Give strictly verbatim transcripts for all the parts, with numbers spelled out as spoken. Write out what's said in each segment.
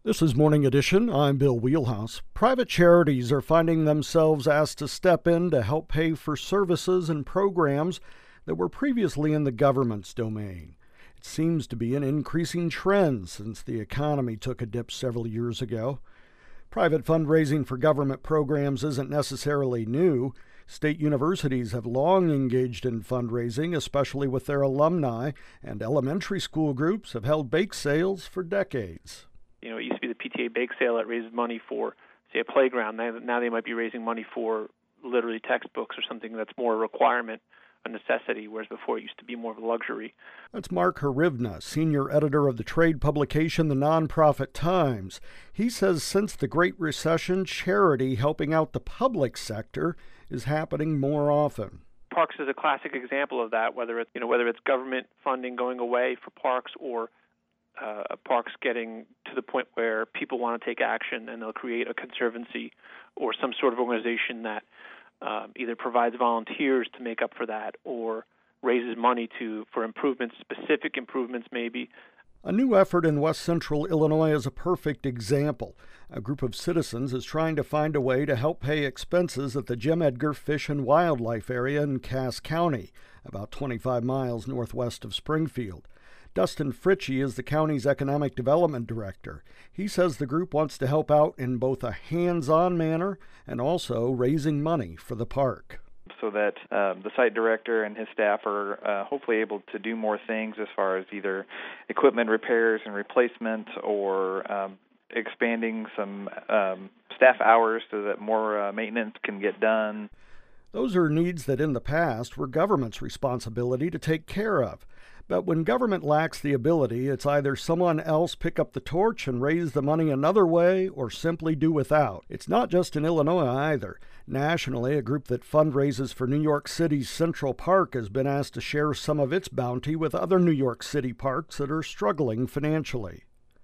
This is Morning Edition. I'm Bill Wheelhouse. Private charities are finding themselves asked to step in to help pay for services and programs that were previously in the government's domain. It seems to be an increasing trend since the economy took a dip several years ago. Private fundraising for government programs isn't necessarily new. State universities have long engaged in fundraising, especially with their alumni, and elementary school groups have held bake sales for decades. You know, it used to be the P T A bake sale that raises money for, say, a playground. Now, now they might be raising money for literally textbooks or something that's more a requirement, a necessity, whereas before it used to be more of a luxury. That's Mark Harivna, senior editor of the trade publication The Nonprofit Times. He says since the Great Recession, charity helping out the public sector is happening more often. Parks is a classic example of that, whether it's, you know, whether it's government funding going away for parks or Uh, parks getting to the point where people want to take action and they'll create a conservancy or some sort of organization that um, either provides volunteers to make up for that or raises money to for improvements, specific improvements maybe. A new effort in west central Illinois is a perfect example. A group of citizens is trying to find a way to help pay expenses at the Jim Edgar Fish and Wildlife Area in Cass County, about twenty-five miles northwest of Springfield. Dustin Fritchie is the county's economic development director. He says the group wants to help out in both a hands-on manner and also raising money for the park. So that uh, the site director and his staff are uh, hopefully able to do more things as far as either equipment repairs and replacement or um, expanding some um, staff hours so that more uh, maintenance can get done. Those are needs that in the past were government's responsibility to take care of. But when government lacks the ability, it's either someone else pick up the torch and raise the money another way or simply do without. It's not just in Illinois either. Nationally, a group that fundraises for New York City's Central Park has been asked to share some of its bounty with other New York City parks that are struggling financially.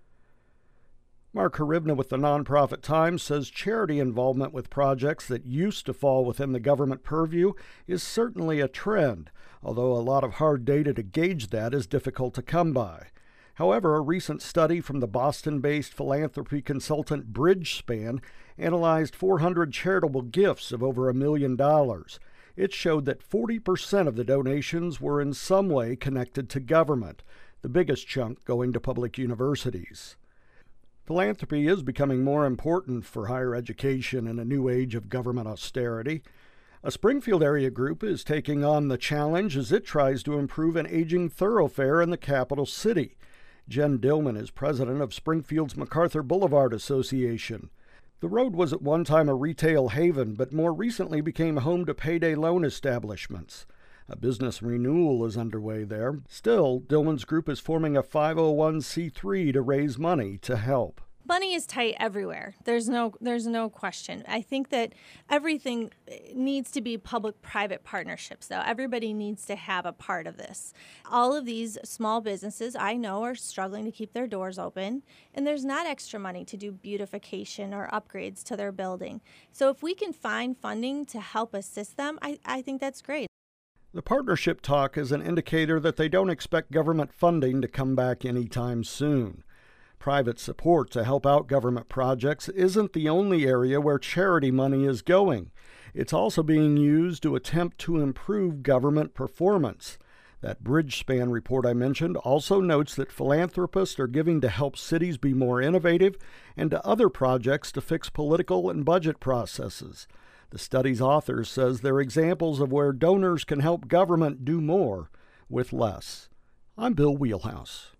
Mark Harivna with the Nonprofit Times says charity involvement with projects that used to fall within the government purview is certainly a trend, although a lot of hard data to gauge that is difficult to come by. However, a recent study from the Boston-based philanthropy consultant Bridgespan analyzed four hundred charitable gifts of over a million dollars. It showed that forty percent of the donations were in some way connected to government, the biggest chunk going to public universities. Philanthropy is becoming more important for higher education in a new age of government austerity. A Springfield area group is taking on the challenge as it tries to improve an aging thoroughfare in the capital city. Jen Dillman is president of Springfield's MacArthur Boulevard Association. The road was at one time a retail haven, but more recently became home to payday loan establishments. A business renewal is underway there. Still, Dillman's group is forming a five oh one c three to raise money to help. Money is tight everywhere. There's no there's no question. I think that everything needs to be public-private partnerships, though. Everybody needs to have a part of this. All of these small businesses, I know, are struggling to keep their doors open, and there's not extra money to do beautification or upgrades to their building. So if we can find funding to help assist them, I, I think that's great. The partnership talk is an indicator that they don't expect government funding to come back anytime soon. Private support to help out government projects isn't the only area where charity money is going. It's also being used to attempt to improve government performance. That Bridgespan report I mentioned also notes that philanthropists are giving to help cities be more innovative and to other projects to fix political and budget processes. The study's author says they're examples of where donors can help government do more with less. I'm Bill Wheelhouse.